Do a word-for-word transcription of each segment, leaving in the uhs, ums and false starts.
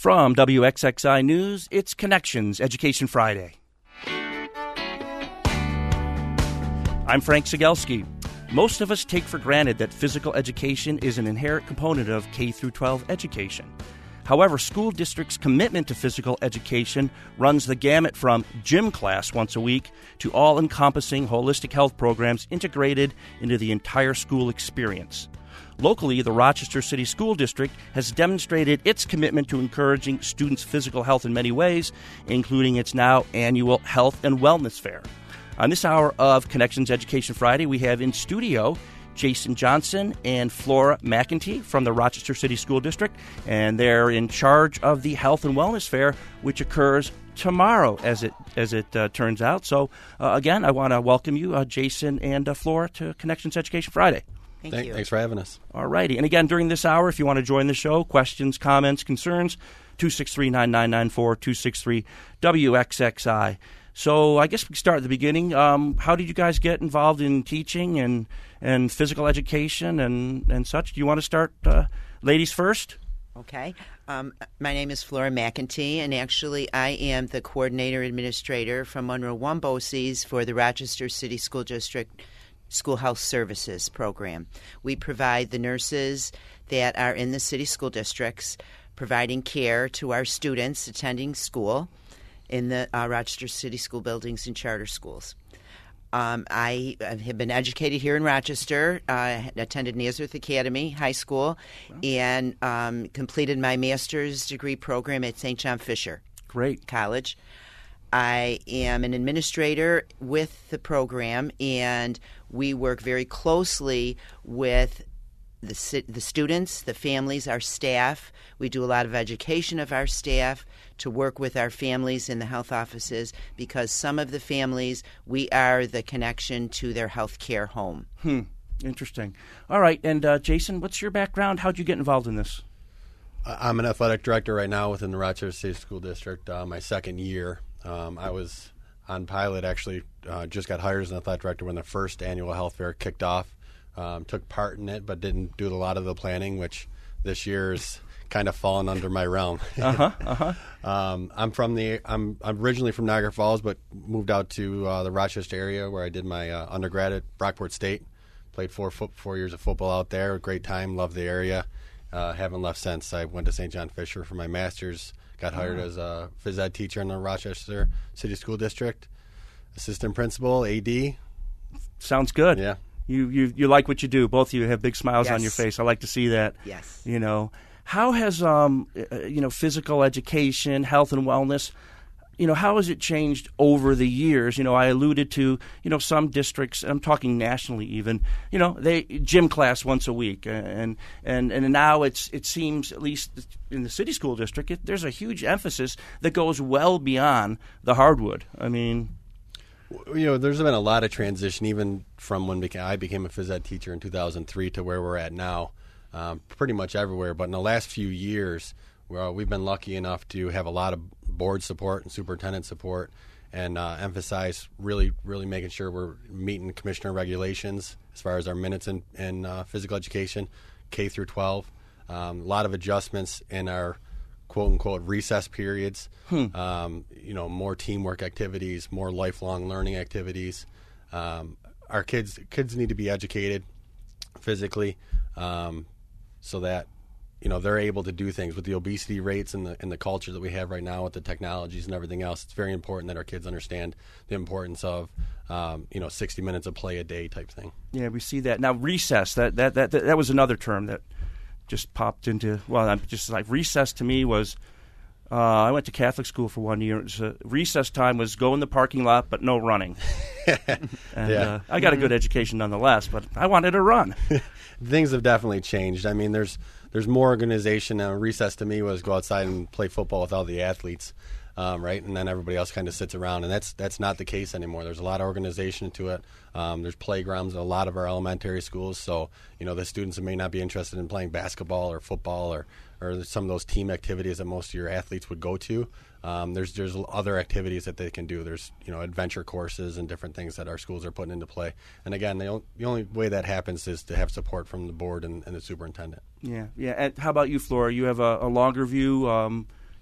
From W X X I News, it's Connections Education Friday. I'm Frank Sigelski. Most of us take for granted that physical education is an inherent component of K through twelve education. However, school districts' commitment to physical education runs the gamut from gym class once a week to all-encompassing holistic health programs integrated into the entire school experience. Locally, the Rochester City School District has demonstrated its commitment to encouraging students' physical health in many ways, including its now annual Health and Wellness Fair. On this hour of Connections Education Friday, we have in studio Jason Johnson and Flora McEntee from the Rochester City School District, and they're in charge of the Health and Wellness Fair, which occurs tomorrow, as it as it uh, turns out. So, uh, again, I want to welcome you, uh, Jason and uh, Flora, to Connections Education Friday. Thank Thank, you. Thanks for having us. All righty. And again, during this hour, if you want to join the show, questions, comments, concerns, two six three, nine nine nine four, two six three W X X I. So I guess we can start at the beginning. Um, how did you guys get involved in teaching and, and physical education and, and such? Do you want to start, uh, ladies first? Okay. Um, my name is Flora McEntee, and actually I am the coordinator administrator from Monroe Wombosis for the Rochester City School District School Health Services program. We provide the nurses that are in the city school districts providing care to our students attending school in the uh, Rochester City School buildings and charter schools. Um, I have been educated here in Rochester, uh, attended Nazareth Academy High School, wow. and um, completed my master's degree program at Saint John Fisher Great. College. I am an administrator with the program, and we work very closely with the the students, the families, our staff. We do a lot of education of our staff to work with our families in the health offices, because some of the families, we are the connection to their health care home. Hmm. Interesting. All right. And uh, Jason, what's your background? How'd you get involved in this? I'm an athletic director right now within the Rochester City School District, uh, my second year. Um, I was on pilot, actually, uh, just got hired as an athletic director when the first annual health fair kicked off. Um, took part in it, but didn't do a lot of the planning, which this year's kind of fallen under my realm. uh-huh, uh-huh. um, I'm from the, I'm, I'm originally from Niagara Falls, but moved out to uh, the Rochester area where I did my uh, undergrad at Brockport State. Played four, foot, four years of football out there. Great time, loved the area. Uh, haven't left since. I went to Saint John Fisher for my master's. Got hired as a phys ed teacher in the Rochester City School District. Assistant principal, A D. Sounds good. Yeah. You, you you like what you do. Both of you have big smiles Yes. on your face. I like to see that. Yes. You know, how has um uh, you know physical education, health and wellness, you know, how has it changed over the years? You know, I alluded to, you know, some districts, I'm talking nationally even, you know, they gym class once a week. And and, and now it's it seems, at least in the city school district, it, there's a huge emphasis that goes well beyond the hardwood. I mean... You know, there's been a lot of transition, even from when beca- I became a phys ed teacher in two thousand three to where we're at now, um, pretty much everywhere. But in the last few years, well, we've been lucky enough to have a lot of board support and superintendent support, and uh, emphasize really, really making sure we're meeting commissioner regulations as far as our minutes in, in uh, physical education, K through twelve. Um, a lot of adjustments in our quote-unquote recess periods, hmm. um, you know, more teamwork activities, more lifelong learning activities. Um, our kids kids need to be educated physically um, so that, you know, they're able to do things. With the obesity rates and the and the culture that we have right now with the technologies and everything else, it's very important that our kids understand the importance of, um, you know, sixty minutes of play a day type thing. Yeah, we see that. Now, recess, that that that, that was another term that just popped into, well, I'm just like recess to me was, uh, I went to Catholic school for one year. So recess time was go in the parking lot, but no running. and yeah. uh, I got a good education nonetheless, but I wanted to run. Things have definitely changed. I mean, there's there's more organization now. Recess to me was go outside and play football with all the athletes. Um, right, and then everybody else kind of sits around, and that's that's not the case anymore. There's a lot of organization to it. Um, there's playgrounds in a lot of our elementary schools, so you know the students that may not be interested in playing basketball or football or, or some of those team activities that most of your athletes would go to. Um, there's there's other activities that they can do. There's you know adventure courses and different things that our schools are putting into play. And again, the, the only way that happens is to have support from the board and, and the superintendent. Yeah, yeah. And how about you, Flora? You have a, a longer view. Um,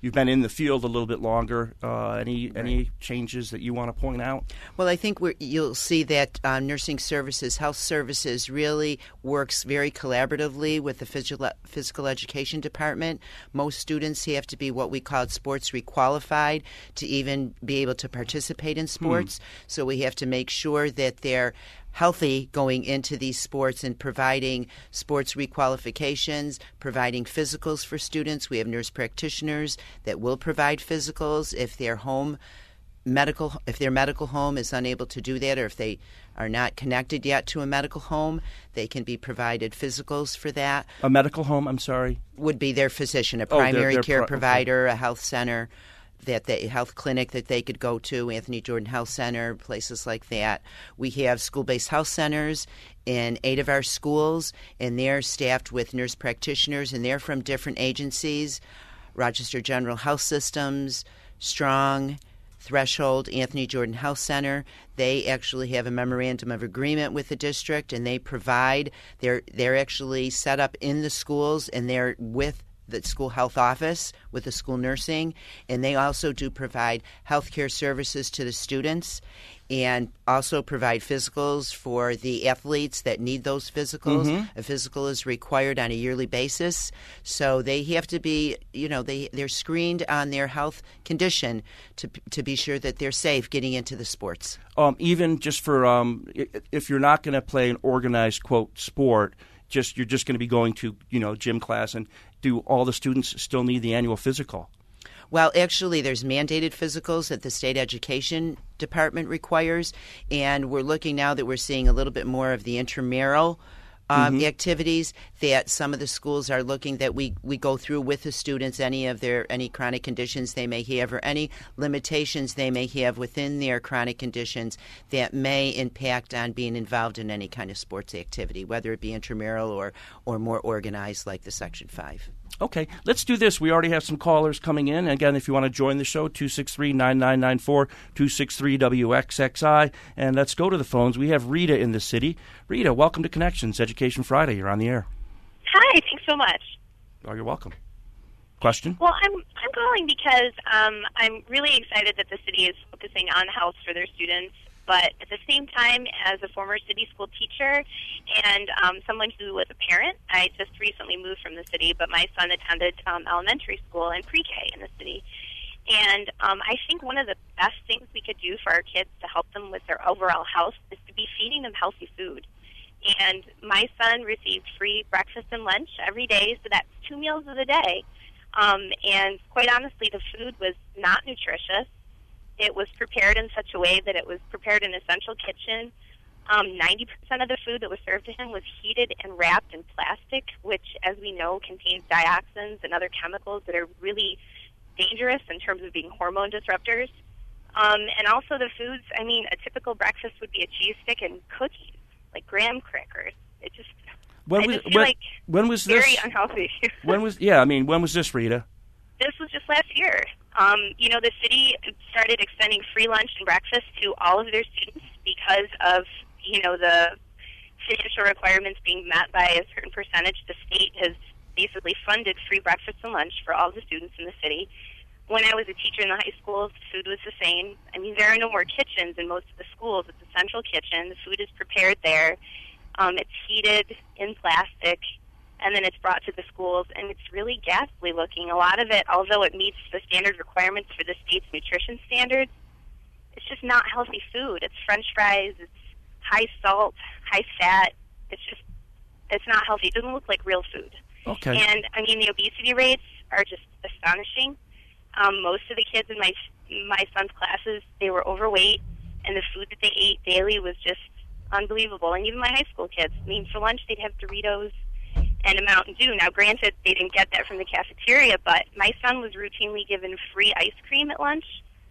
you've been in the field a little bit longer. Uh, any right. any changes that you want to point out? Well, I think we're, you'll see that uh, nursing services, health services really works very collaboratively with the physical, physical education department. Most students have to be what we call sports requalified to even be able to participate in sports. Hmm. So we have to make sure that they're healthy going into these sports and providing sports requalifications, providing physicals for students. We have nurse practitioners that will provide physicals if their home medical if their medical home is unable to do that, or if they are not connected yet to a medical home, they can be provided physicals for that. A medical home, I'm sorry? Would be their physician, a oh, primary they're, they're care pro- provider, okay. a health center. That the health clinic that they could go to, Anthony Jordan Health Center, places like that. We have school-based health centers in eight of our schools, and they're staffed with nurse practitioners, and they're from different agencies: Rochester General Health Systems, Strong, Threshold, Anthony Jordan Health Center. They actually have a memorandum of agreement with the district, and they provide. They're they're actually set up in the schools, and they're with the school health office with the school nursing, and they also do provide health care services to the students and also provide physicals for the athletes that need those physicals. Mm-hmm. A physical is required on a yearly basis, so they have to be, you know, they, they're screened on their health condition to to be sure that they're safe getting into the sports. Um, even just for, um, if you're not going to play an organized, quote, sport, just you're just going to be going to, you know, gym class, and do all the students still need the annual physical? Well, actually, there's mandated physicals that the state education department requires, and we're looking now that we're seeing a little bit more of the intramural um, mm-hmm. activities that some of the schools are looking that we, we go through with the students any of their any chronic conditions they may have or any limitations they may have within their chronic conditions that may impact on being involved in any kind of sports activity, whether it be intramural or, or more organized like the Section five. Okay, let's do this. We already have some callers coming in. Again, if you want to join the show, two six three, nine nine nine four, two six three W X X I. And let's go to the phones. We have Rita in the city. Rita, welcome to Connections, Education Friday. You're on the air. Hi, thanks so much. Oh, you're welcome. Question? Well, I'm I'm calling because um, I'm really excited that the city is focusing on health for their students. But at the same time, as a former city school teacher and um, someone who was a parent, I just recently moved from the city, but my son attended um, elementary school and pre-K in the city. And um, I think one of the best things we could do for our kids to help them with their overall health is to be feeding them healthy food. And my son received free breakfast and lunch every day, so that's two meals of the day. Um, and quite honestly, the food was not nutritious. It was prepared in such a way that it was prepared in a central kitchen. Um, ninety percent of the food that was served to him was heated and wrapped in plastic, which, as we know, contains dioxins and other chemicals that are really dangerous in terms of being hormone disruptors. Um, and also the foods, I mean, a typical breakfast would be a cheese stick and cookies, like graham crackers. It just, when I was, just feel when, like when was very this? unhealthy. when was, yeah, I mean, when was this, Rita? This was just last year. Um, you know, the city started extending free lunch and breakfast to all of their students because of, you know, the financial requirements being met by a certain percentage. The state has basically funded free breakfast and lunch for all the students in the city. When I was a teacher in the high schools, the food was the same. I mean, there are no more kitchens in most of the schools. It's a central kitchen. The food is prepared there. Um, it's heated in plastic, and then it's brought to the schools, and it's really ghastly looking. A lot of it, although it meets the standard requirements for the state's nutrition standards, it's just not healthy food. It's French fries, it's high salt, high fat. It's just, it's not healthy. It doesn't look like real food. Okay. And, I mean, the obesity rates are just astonishing. Um, most of the kids in my my son's classes, they were overweight, and the food that they ate daily was just unbelievable. And even my high school kids, I mean, for lunch they'd have Doritos and a Mountain Dew. Now, granted, they didn't get that from the cafeteria, but my son was routinely given free ice cream at lunch.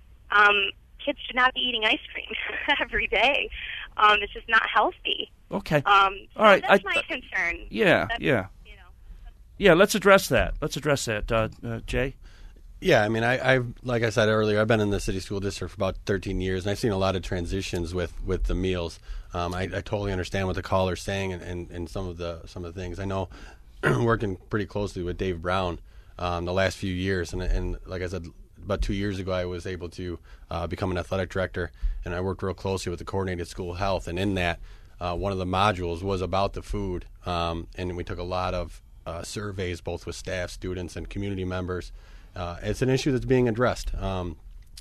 Um, kids should not be eating ice cream every day. Um, it's just not healthy. Okay. Um, so All right. That's I, my concern. Yeah, that's, yeah. You know, yeah, let's address that. Let's address that, uh, uh, Jay. Yeah, I mean, I, I've like I said earlier, I've been in the city school district for about thirteen years, and I've seen a lot of transitions with, with the meals. Um, I, I totally understand what the caller's saying and, and, and some of the some of the things. I know working pretty closely with Dave Brown um, the last few years. And, and like I said, about two years ago, I was able to uh, become an athletic director, and I worked real closely with the coordinated school health. And in that, uh, one of the modules was about the food, um, and we took a lot of uh, surveys, both with staff, students, and community members. Uh, it's an issue that's being addressed. Um,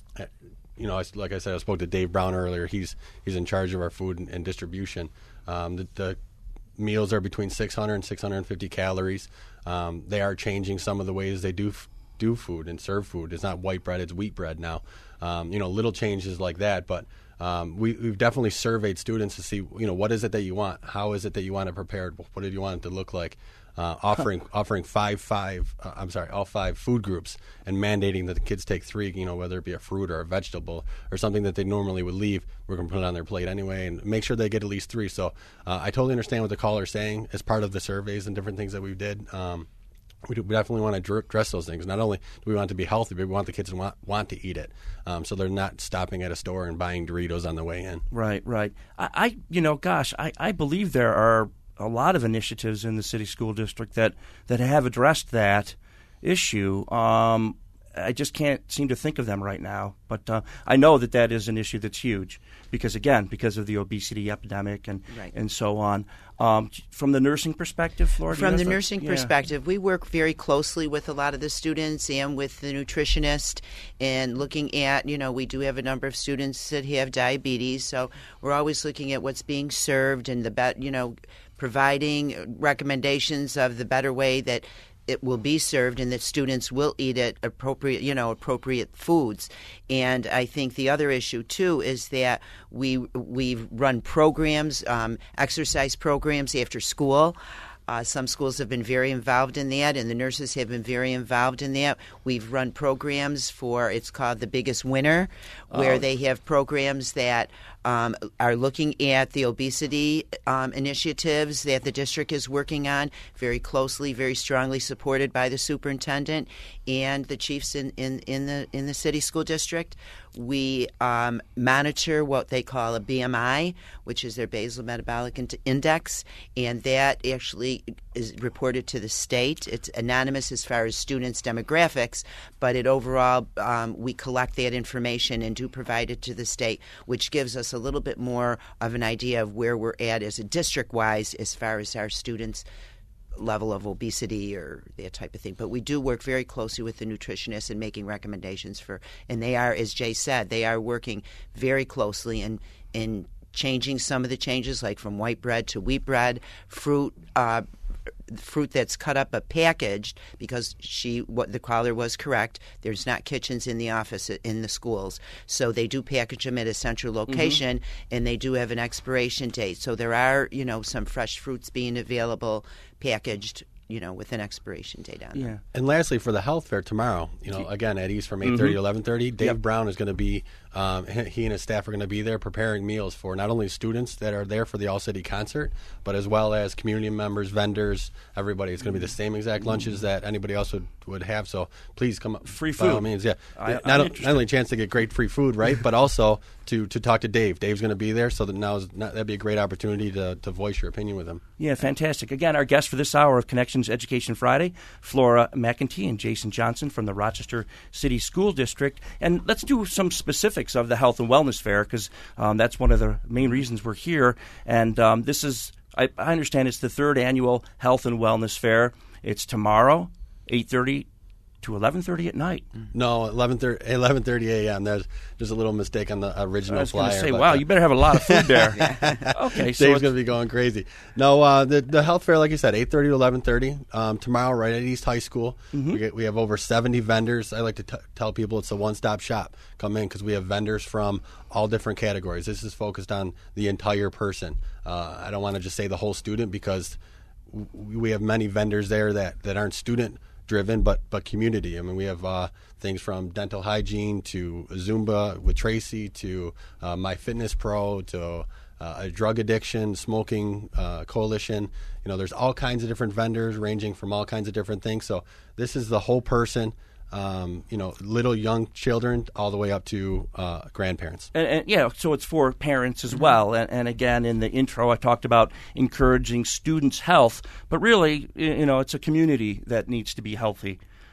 you know, I, like I said, I spoke to Dave Brown earlier. He's he's in charge of our food and, and distribution. Um, the, the meals are between six hundred and six hundred fifty calories. Um, they are changing some of the ways they do f- do food and serve food. It's not white bread, it's wheat bread now. Um, you know, little changes like that. But um, we, we've definitely surveyed students to see, you know, what is it that you want? How is it that you want it prepared? What do you want it to look like? Uh, offering offering five five uh, I'm sorry all five food groups, and mandating that the kids take three, you know, whether it be a fruit or a vegetable or something that they normally would leave, we're going to put it on their plate anyway, and make sure they get at least three. So uh, I totally understand what the caller's saying as part of the surveys and different things that we did. Um, we, do, we definitely want to address those things. Not only do we want it to be healthy, but we want the kids to want, want to eat it, um, so they're not stopping at a store and buying Doritos on the way in. Right, right. I, I you know, gosh, I, I believe there are a lot of initiatives in the city school district that, that have addressed that issue. Um, I just can't seem to think of them right now. But uh, I know that that is an issue that's huge because, again, because of the obesity epidemic and, right. and so on. Um, from the nursing perspective, Flora? From the a, nursing yeah. perspective, we work very closely with a lot of the students and with the nutritionist, and looking at, you know, we do have a number of students that have diabetes, so we're always looking at what's being served and the bet, you know, providing recommendations of the better way that it will be served and that students will eat it appropriate, you know, appropriate foods. And I think the other issue too is that we we run programs, um, exercise programs after school. Uh, some schools have been very involved in that, and the nurses have been very involved in that. We've run programs for, it's called The Biggest Winner, where oh. they have programs that um, are looking at the obesity um, initiatives that the district is working on very closely, very strongly supported by the superintendent and the chiefs in, in, in the in the city school district. We um, monitor what they call a B M I, which is their basal metabolic index, and that actually is reported to the state. It's anonymous as far as students' demographics, but it overall um, we collect that information and do provide it to the state, which gives us a little bit more of an idea of where we're at as a district-wise as far as our students' level of obesity or that type of thing. But we do work very closely with the nutritionists and making recommendations for, and they are, as Jay said, they are working very closely in in changing some of the changes, like from white bread to wheat bread, fruit, uh, fruit that's cut up but packaged, because she what the caller was correct. There's not kitchens in the office in the schools, so they do package them at a central location, mm-hmm. and they do have an expiration date. So there are, you know, some fresh fruits being available, packaged, you know, with an expiration date on yeah. them. And lastly, for the health fair tomorrow, you know, again at East from eight thirty mm-hmm. to eleven thirty, Dave yep. Brown is going to be, um, he and his staff are going to be there preparing meals for not only students that are there for the All-City concert, but as well as community members, vendors, everybody. It's going to be the same exact lunches that anybody else would, would have. So please come up. Free food. By all means, yeah. I, not, not only a chance to get great free food, right, but also to, to talk to Dave. Dave's going to be there, so that now is not, that'd be a great opportunity to, to voice your opinion with him. Yeah, fantastic. Again, our guests for this hour of Connections Education Friday, Flora McEntee and Jason Johnson from the Rochester City School District. And let's do some specifics of the Health and Wellness Fair, because um, that's one of the main reasons we're here. And um, this is, I, I understand it's the third annual Health and Wellness Fair. It's tomorrow, eight thirty to eleven thirty at night. No, eleven thirty a.m. There's there's a little mistake on the original I was flyer. going to say, wow, uh, you better have a lot of food there. Okay, so Dave's going to be going crazy. No, uh, the the health fair, like you said, eight thirty to eleven thirty um, tomorrow, right at East High School. Mm-hmm. We get, we have over seventy vendors. I like to t- tell people it's a one-stop shop. Come in because we have vendors from all different categories. This is focused on the entire person. Uh, I don't want to just say the whole student, because w- we have many vendors there that, that aren't student driven, but but community. I mean, we have uh, things from dental hygiene to Zumba with Tracy to uh, MyFitnessPro to uh, a drug addiction, smoking uh, coalition. You know, there's all kinds of different vendors ranging from all kinds of different things. So this is the whole person. Um, you know, little young children all the way up to uh, grandparents. And, and yeah, so it's for parents as well. And, and again, in the intro, I talked about encouraging students' health, but really, you know, it's a community that needs to be healthy.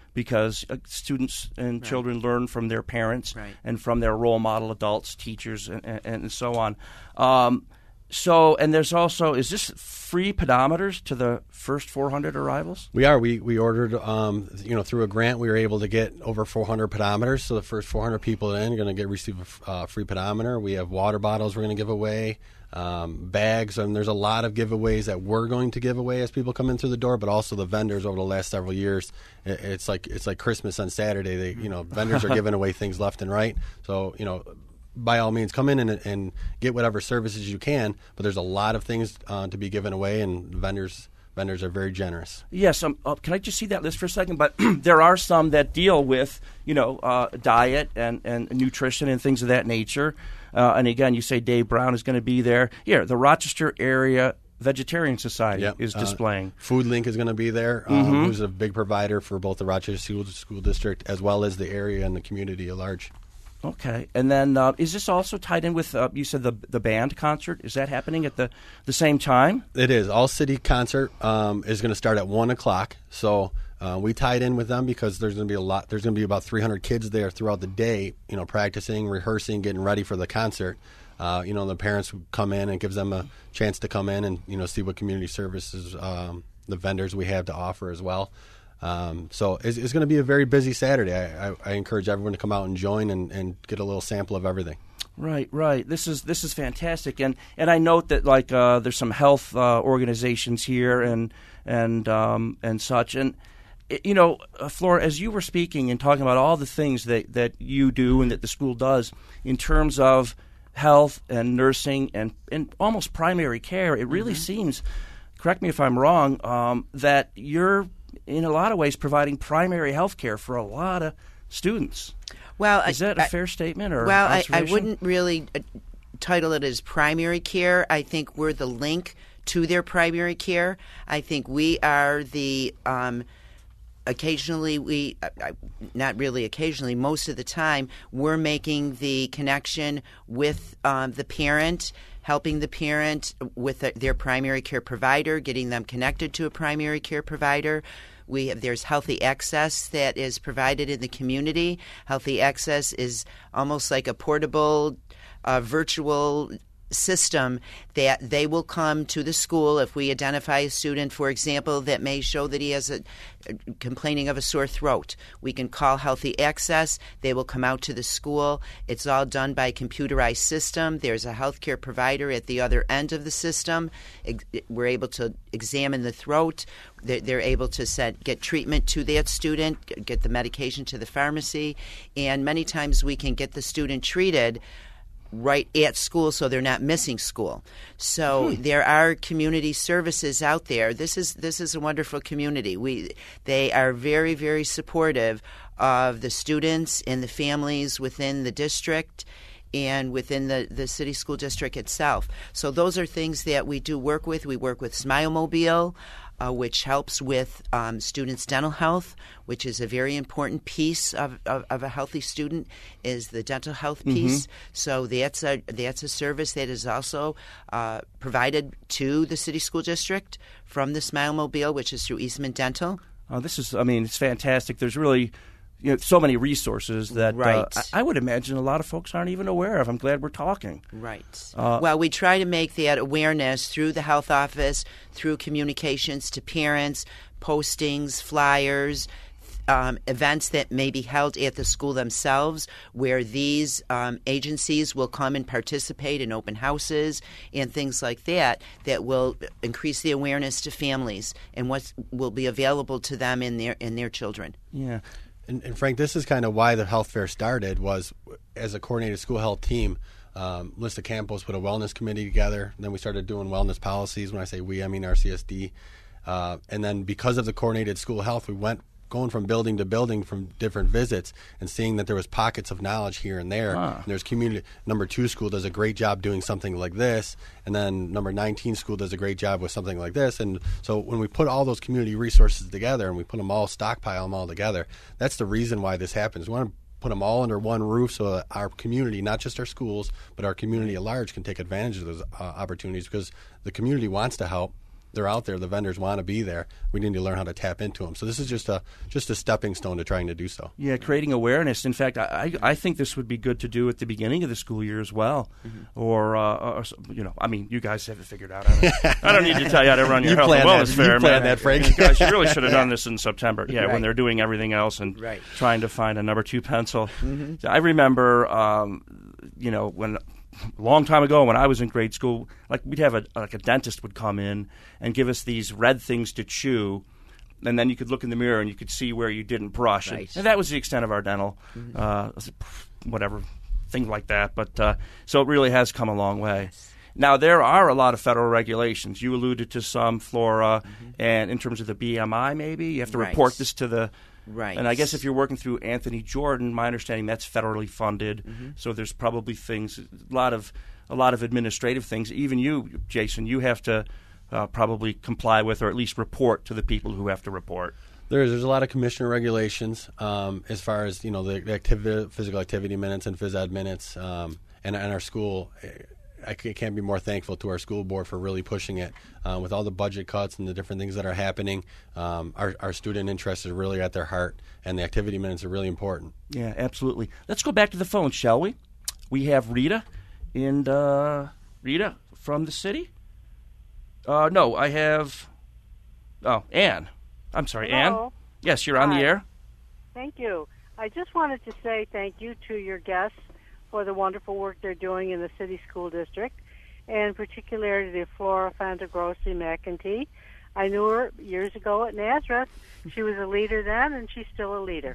because uh, students and Right. children learn from their parents Right. and from their role model adults, teachers, and, and, and so on. Um, so, and there's also, is this free pedometers to the first four hundred arrivals? We are. We we ordered, um, you know, through a grant, we were able to get over four hundred pedometers. So the first four hundred people in are going to get receive a uh, free pedometer. We have water bottles we're going to give away, um, bags, and there's a lot of giveaways that we're going to give away as people come in through the door. But also the vendors over the last several years, it, it's like it's like Christmas on Saturday. They, you know, vendors are giving away things left and right. So you know. By all means, come in and, and get whatever services you can. But there's a lot of things uh, to be given away, and vendors vendors are very generous. Yes. Um, uh, can I just see that list for a second? But there are some that deal with, you know, uh, diet and, and nutrition and things of that nature. Uh, and again, you say Dave Brown is going to be there. Here, the Rochester Area Vegetarian Society Yep. is Uh, displaying. Food Link is going to be there, um, Mm-hmm. who's a big provider for both the Rochester School, School District as well as the area and the community at large. Okay, and then uh, is this also tied in with, uh, you said the the band concert? Is that happening at the, the same time? It is. All City concert um, is going to start at one o'clock. So uh, we tied in with them because there's going to be a lot. There's going to be about three hundred kids there throughout the day, you know, practicing, rehearsing, getting ready for the concert. Uh, you know, the parents would come in and it gives them a chance to come in and, you know, see what community services, um, the vendors we have to offer as well. Um, so it's, it's going to be a very busy Saturday. I, I, I encourage everyone to come out and join and, and get a little sample of everything. Right, right. This is this is fantastic, and and I note that like uh, there's some health uh, organizations here and and um, and such, and it, you know, uh, Flora, as you were speaking and talking about all the things that that you do and that the school does in terms of health and nursing and and almost primary care, it really mm-hmm. seems. Correct me if I'm wrong. Um, that you're in a lot of ways providing primary health care for a lot of students. Well, is that I, a fair statement? Or well, I, I wouldn't really uh, title it as primary care. I think we're the link to their primary care. I think we are the um, occasionally we uh, not really occasionally most of the time we're making the connection with um, the parent, helping the parent with the, their primary care provider, getting them connected to a primary care provider. We have, there's Healthy Access that is provided in the community. Healthy Access is almost like a portable, uh, virtual system that they will come to the school if we identify a student, for example, that may show that he has a, a complaining of a sore throat. We can call Healthy Access. They will come out to the school. It's all done by a computerized system. There's a healthcare provider at the other end of the system. We're able to examine the throat. They're, they're able to set, get treatment to that student, get the medication to the pharmacy, and many times we can get the student treated right at school so they're not missing school. So hmm. there are community services out there. This is this is a wonderful community. We they are very, very supportive of the students and the families within the district and within the, the city school district itself. So those are things that we do work with. We work with SmileMobile, Uh, which helps with um, students' dental health, which is a very important piece of, of, of a healthy student, is the dental health piece. Mm-hmm. So that's a that's a service that is also uh, provided to the city school district from the SmileMobile, which is through Eastman Dental. Uh, this is, I mean, it's fantastic. There's really you know, so many resources that right. uh, I, I would imagine a lot of folks aren't even aware of. I'm glad we're talking. Right. Uh, well, we try to make that awareness through the health office, through communications to parents, postings, flyers, um, events that may be held at the school themselves where these um, agencies will come and participate in open houses and things like that that will increase the awareness to families and what will be available to them and their, and their children. Yeah. And, and Frank, this is kind of why the health fair started. Was as a coordinated school health team, um, Lista Campos put a wellness committee together. And then we started doing wellness policies. When I say we, I mean R C S D. Uh, and then because of the coordinated school health, we went going from building to building from different visits and seeing that there was pockets of knowledge here and there. Huh. And there's community. Number two school does a great job doing something like this, and then number nineteen school does a great job with something like this. And so when we put all those community resources together and we put them all, stockpile them all together, that's the reason why this happens. We want to put them all under one roof so that our community, not just our schools, but our community at large can take advantage of those uh, opportunities because the community wants to help. they're out there. The vendors want to be there. We need to learn how to tap into them. So this is just a just a stepping stone to trying to do so. Yeah, creating awareness. In fact, I I think this would be good to do at the beginning of the school year as well. Mm-hmm. Or, uh, or, you know, I mean, you guys have it figured out. I don't, I don't need to tell you how to run your you health and wellness that, fair, you plan man. that, Frank. You guys, you really should have done this in September. Yeah, right. when they're doing everything else and right. trying to find a number two pencil. Mm-hmm. I remember, um, you know, when a long time ago when I was in grade school, like we'd have a like a dentist would come in and give us these red things to chew, and then you could look in the mirror and you could see where you didn't brush. Right. And, and that was the extent of our dental, mm-hmm. uh, whatever, things like that. But uh, so it really has come a long way. Yes. Now, there are a lot of federal regulations. You alluded to some, Flora, mm-hmm. and in terms of the B M I, maybe you have to right. report this to the. Right. And I guess if you're working through Anthony Jordan, my understanding that's federally funded. Mm-hmm. So there's probably things, a lot of a lot of administrative things. Even you, Jason, you have to uh, probably comply with or at least report to the people who have to report. There's there's a lot of commissioner regulations um, as far as you know the, the activity, physical activity minutes and phys ed minutes, um, and, and our school. I can't be more thankful to our school board for really pushing it. Uh, with all the budget cuts and the different things that are happening, um, our, our student interest is really at their heart, and the activity minutes are really important. Yeah, absolutely. Let's go back to the phone, shall we? We have Rita, and uh, Rita from the city. Uh, no, I have. Oh, Ann. I'm sorry, Hello. Ann. Yes, you're on Hi. the air. Thank you. I just wanted to say thank you to your guests for the wonderful work they're doing in the city school district, and particularly to Flora Fantagrossi McEntee. I knew her years ago at Nazareth. She was a leader then, and she's still a leader.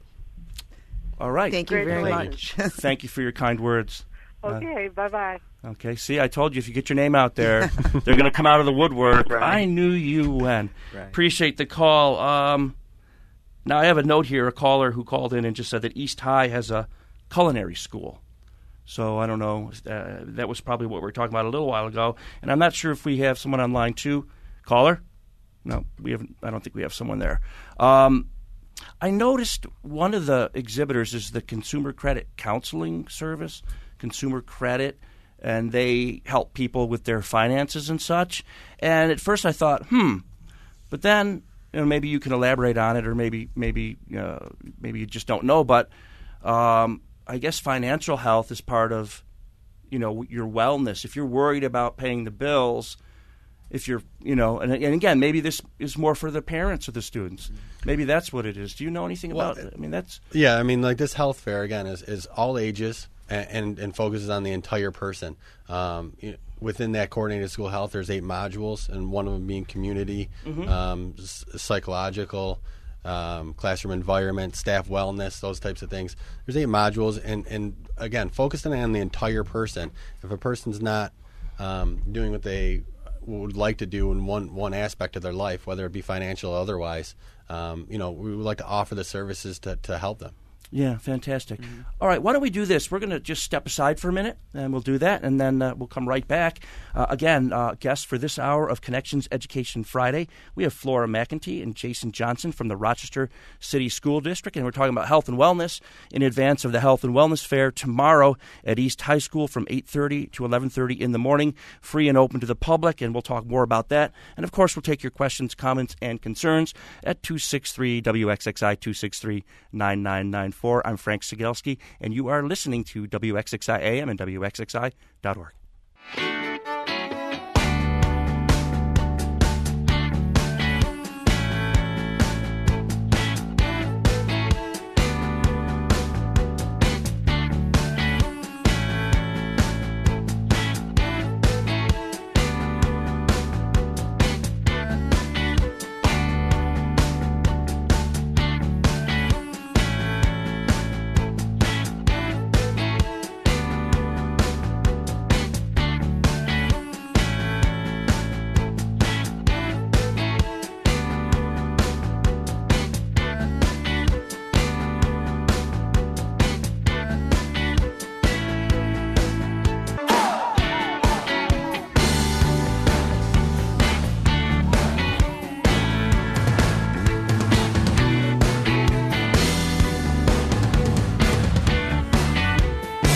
All right. Thank you very Congratulations. much. Thank you for your kind words. Okay, uh, bye-bye. Okay, see, I told you if you get your name out there, they're going to come out of the woodwork. Right. I knew you when. Right. Appreciate the call. Um, now, I have a note here, a caller who called in and just said that East High has a culinary school. So I don't know. Uh, that was probably what we were talking about a little while ago. And I'm not sure if we have someone on line two. Caller? No, we haven't. I don't think we have someone there. Um, I noticed one of the exhibitors is the Consumer Credit Counseling Service, Consumer Credit, and they help people with their finances and such. And at first I thought, hmm, but then you know, maybe you can elaborate on it, or maybe maybe uh, maybe you just don't know. But um, I guess financial health is part of, you know, your wellness. If you're worried about paying the bills, if you're, you know, and, and again, maybe this is more for the parents of the students. Maybe that's what it is. Do you know anything well, about it? I mean, that's... Yeah, I mean, like this health fair, again, is, is all ages and, and, and focuses on the entire person. Um, you know, within that coordinated school health, there's eight modules, and one of them being community, mm-hmm. um, s- psychological, Um, classroom environment, staff wellness, those types of things. There's eight modules, and, and again, focusing on the entire person. If a person's not um, doing what they would like to do in one one aspect of their life, whether it be financial or otherwise, um, you know, we would like to offer the services to, to help them. Yeah, fantastic. Mm-hmm. All right, why don't we do this? We're going to just step aside for a minute, and we'll do that, and then uh, we'll come right back. Uh, again, uh, guests for this hour of Connections Education Friday, we have Flora McEntee and Jason Johnson from the Rochester City School District, and we're talking about health and wellness in advance of the Health and Wellness Fair tomorrow at East High School from eight thirty to eleven thirty in the morning, free and open to the public, and we'll talk more about that. And, of course, we'll take your questions, comments, and concerns at two six three W X X I, two six three, nine nine nine four. I'm Frank Sigelski, and you are listening to W X X I A M and W X X I dot org.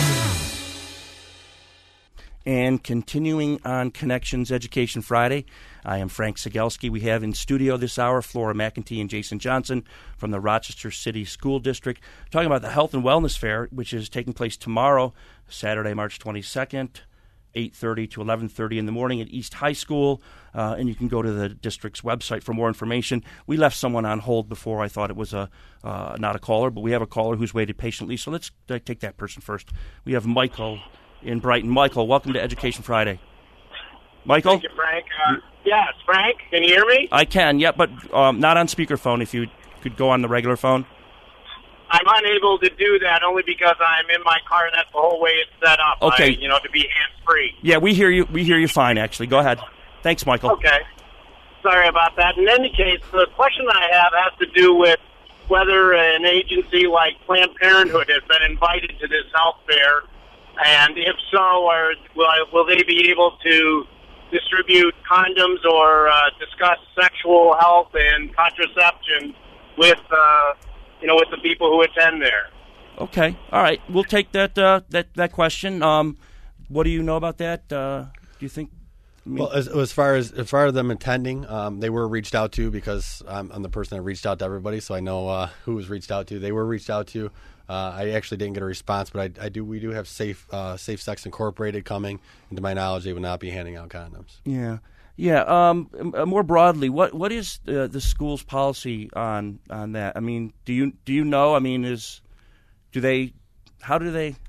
And continuing on Connections Education Friday, I am Frank Sigelski. We have in studio this hour Flora McEntee and Jason Johnson from the Rochester City School District talking about the Health and Wellness Fair, which is taking place tomorrow, Saturday, March twenty-second, eight thirty to eleven thirty in the morning at East High School, uh, and you can go to the district's website for more information. We left someone on hold before. I thought it was a uh, not a caller, but we have a caller who's waited patiently, so let's uh, take that person first. We have Michael in Brighton. Michael, welcome to Education Friday. Michael? Thank you, Frank. Uh, yes, Frank, can you hear me? I can, yeah, but um, not on speakerphone. If you could go on the regular phone. I'm unable to do that only because I'm in my car, and that's the whole way it's set up. Okay. I, you know, to be hands-free. Yeah, we hear you. We hear you fine, actually. Go ahead. Thanks, Michael. Okay. Sorry about that. In any case, the question I have has to do with whether an agency like Planned Parenthood has been invited to this health fair, and if so, are, will, will they be able to distribute condoms or uh, discuss sexual health and contraception with uh, you know, with the people who attend there? Okay, all right. We'll take that uh, that that question. Um, what do you know about that? Uh, do you think? I mean, well, as, as far as as far as them attending, um, they were reached out to because I'm, I'm the person that reached out to everybody, so I know uh, who was reached out to. They were reached out to. Uh, I actually didn't get a response, but I, I do. We do have Safe uh, Safe Sex Incorporated coming, and to my knowledge, they will not be handing out condoms. Yeah. Yeah. Um, more broadly, what what is uh, the school's policy on on that? I mean, do you do you know? I mean, is do they? How do they?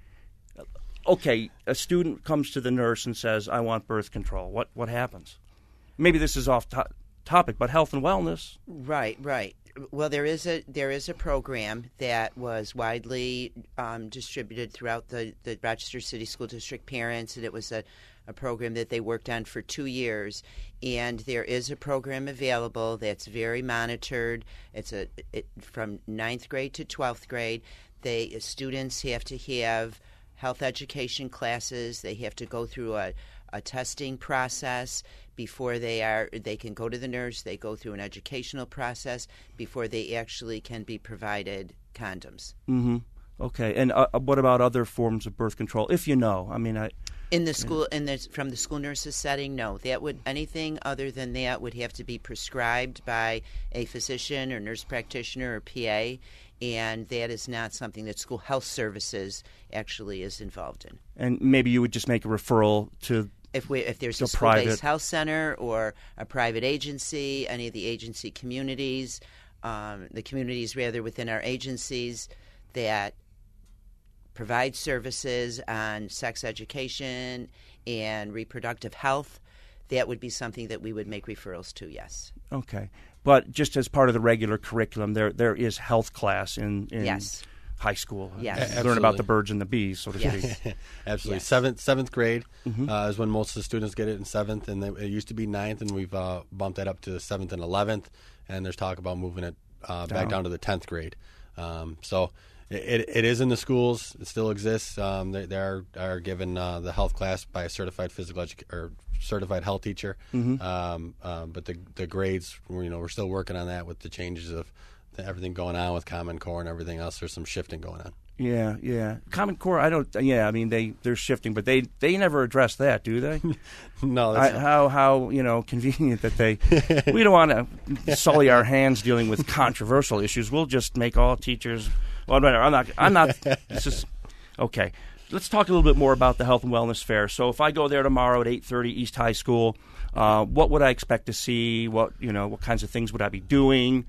Okay, a student comes to the nurse and says, "I want birth control." What what happens? Maybe this is off to- topic, but health and wellness. Right, right. Well, there is a there is a program that was widely um, distributed throughout the, the Rochester City School District parents, and it was a, a program that they worked on for two years. And there is a program available that's very monitored. It's a it, from ninth grade to twelfth grade. They students have to have health education classes. They have to go through a, a testing process before they are they can go to the nurse. They go through an educational process before they actually can be provided condoms. Mm-hmm. Okay. And uh, what about other forms of birth control, if you know? I mean, I in the school in the from the school nurses setting, no. That would anything other than that would have to be prescribed by a physician or nurse practitioner or P A, and that is not something that school health services actually is involved in. And maybe you would just make a referral to If we if there's the a school-based private health center or a private agency, any of the agency communities, um, the communities rather within our agencies that provide services on sex education and reproductive health, that would be something that we would make referrals to, yes. Okay. But just as part of the regular curriculum, there there is health class in, in Yes. high school. Yes. You learn about the birds and the bees, so to Yes. speak. Absolutely. Yes. Seventh seventh grade Mhm. uh, is when most of the students get it in seventh, and they, it used to be ninth, and we've uh, bumped that up to seventh and eleventh, and there's talk about moving it uh, back Down. down to the tenth grade. Um, so it, it, it is in the schools. It still exists. Um, they, they are are given uh, the health class by a certified physical edu- or certified health teacher. Mhm. Um, um, but the the grades, you know, we're still working on that with the changes of the, everything going on with Common Core and everything else. There's some shifting going on. Yeah, yeah. Common Core, I don't. Yeah, I mean they they're shifting, but they they never address that, do they? No, I, that's how how you know convenient that they. We don't want to sully our hands dealing with controversial issues. We'll just make all teachers. Well, I'm not. I'm not. This is okay. Let's talk a little bit more about the Health and Wellness Fair. So, if I go there tomorrow at eight thirty East High School, uh, what would I expect to see? What you know? What kinds of things would I be doing?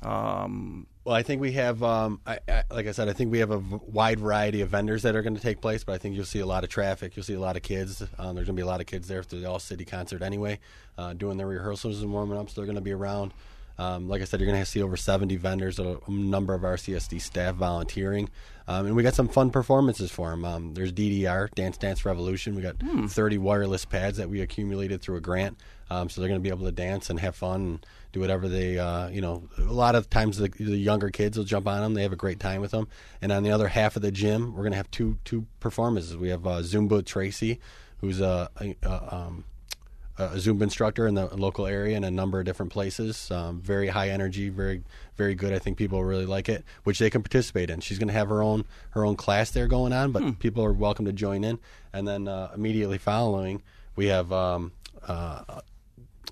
Um, Well, I think we have, um, I, I, like I said, I think we have a v- wide variety of vendors that are going to take place, but I think you'll see a lot of traffic. You'll see a lot of kids. Um, there's going to be a lot of kids there for the all-city concert anyway, uh, doing their rehearsals and warming up, so they're going to be around. Um, like I said, you're going to see over seventy vendors, a, a number of R C S D staff volunteering, um, and we got some fun performances for them. Um, there's D D R, Dance Dance Revolution. We got Hmm. thirty wireless pads that we accumulated through a grant, um, so they're going to be able to dance and have fun and do whatever they, uh, you know, a lot of times the, the younger kids will jump on them. They have a great time with them. And on the other half of the gym, we're going to have two two performances. We have uh, Zumba Tracy, who's a, a, a, um, a Zumba instructor in the local area in a number of different places. Um, very high energy, very very good. I think people will really like it, which they can participate in. She's going to have her own her own class there going on, but Hmm. people are welcome to join in. And then uh, immediately following, we have um, uh,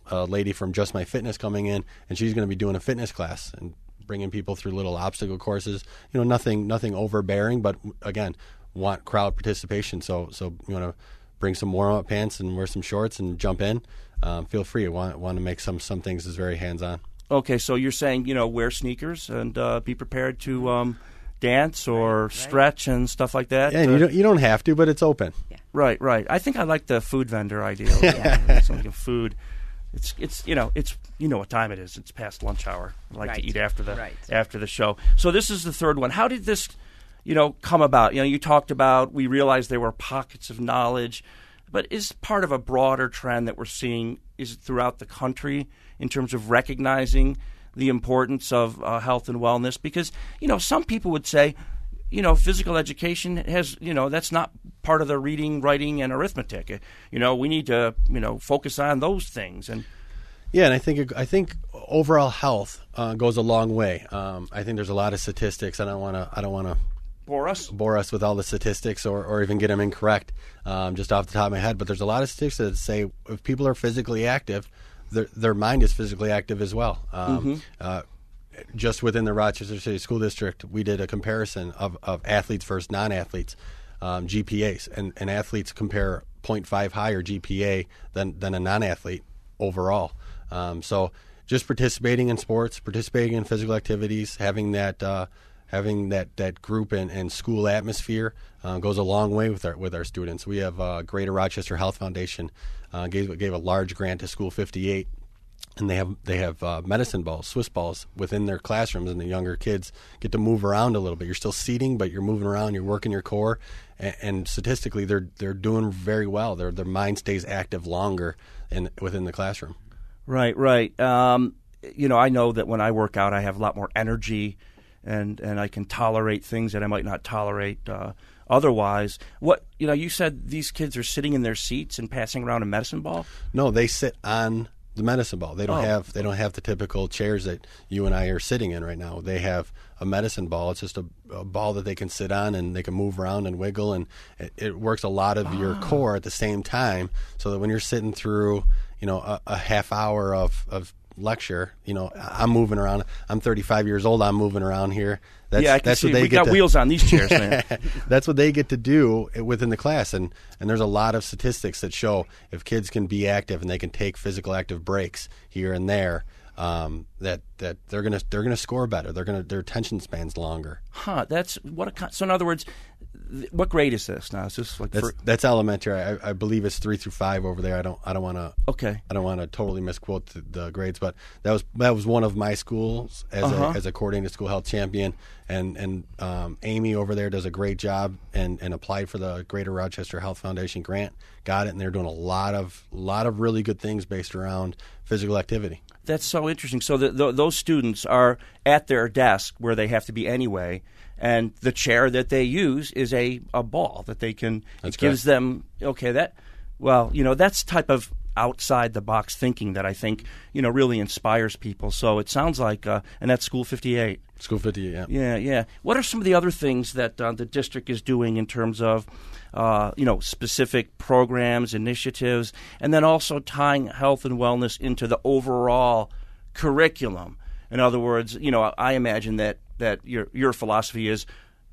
a lady from Just My Fitness coming in, and she's going to be doing a fitness class and bringing people through little obstacle courses. You know, nothing nothing overbearing, but again, want crowd participation. So so you want to bring some warm-up pants and wear some shorts and jump in. Um, feel free. Want want to make some some things is very hands-on. Okay, so you're saying, you know, wear sneakers and uh, be prepared to um, dance or right, stretch right. and stuff like that. Yeah, and uh, you don't you don't have to, but it's open. Yeah. Right, right. I think I like the food vendor idea. Yeah, something food. It's it's you know it's you know what time it is. It's past lunch hour. I like right. to eat after the right. after the show. So this is the third one. How did this, you know, come about? You know, you talked about we realized there were pockets of knowledge, but is part of a broader trend that we're seeing is throughout the country in terms of recognizing the importance of uh, health and wellness? Because, you know, some people would say, you know, physical education has, you know, that's not part of the reading, writing, and arithmetic. You know, we need to, you know, focus on those things. And yeah, and I think I think overall health uh, goes a long way. Um, I think there's a lot of statistics. I don't want to. I don't want to. Bore us? Bore us with all the statistics or, or even get them incorrect um, just off the top of my head. But there's a lot of statistics that say if people are physically active, their, their mind is physically active as well. Um, mm-hmm. uh, just within the Rochester City School District, we did a comparison of, of athletes versus non-athletes, um, G P As. And, and athletes compare point five higher G P A than, than a non-athlete overall. Um, so just participating in sports, participating in physical activities, having that uh, – having that, that group and, and school atmosphere uh, goes a long way with our with our students. We have uh, Greater Rochester Health Foundation uh, gave gave a large grant to School fifty-eight, and they have they have uh, medicine balls, Swiss balls within their classrooms, and the younger kids get to move around a little bit. You're still seating, but you're moving around. You're working your core, and, and statistically, they're they're doing very well. Their their mind stays active longer in within the classroom. Right, right. Um, you know, I know that when I work out, I have a lot more energy. And and I can tolerate things that I might not tolerate uh, otherwise. What you know, you said these kids are sitting in their seats and passing around a medicine ball? No, they sit on the medicine ball. They don't oh. have they don't have the typical chairs that you and I are sitting in right now. They have a medicine ball. It's just a, a ball that they can sit on and they can move around and wiggle, and it, it works a lot of oh. your core at the same time, so that when you're sitting through, you know, a, a half hour of, of lecture, you know, I'm moving around. I'm thirty-five years old. I'm moving around here. That's, yeah, I can that's see. What they we get got to, wheels on these chairs, man. That's what they get to do within the class, and and there's a lot of statistics that show if kids can be active and they can take physical active breaks here and there, um, that that they're gonna they're gonna score better. They're gonna their attention span's longer. Huh? That's what. A, so in other words, what grade is this now? Is this like that's, for, that's elementary? I, I believe it's three through five over there. I don't. I don't want to. Okay. I don't want to totally misquote the, the grades, but that was that was one of my schools as uh-huh. a as a coordinated school health champion, and and um, Amy over there does a great job and, and applied for the Greater Rochester Health Foundation grant, got it, and they're doing a lot of lot of really good things based around physical activity. That's so interesting. So the, the, those students are at their desk where they have to be anyway. And the chair that they use is a, a ball that they can, that's it gives correct. them, okay, that, well, you know, that's type of outside the box thinking that I think, you know, really inspires people. So it sounds like, uh, and that's School fifty-eight. School fifty-eight, yeah. Yeah, yeah. What are some of the other things that uh, the district is doing in terms of, uh, you know, specific programs, initiatives, and then also tying health and wellness into the overall curriculum? In other words, you know, I imagine that that your your philosophy is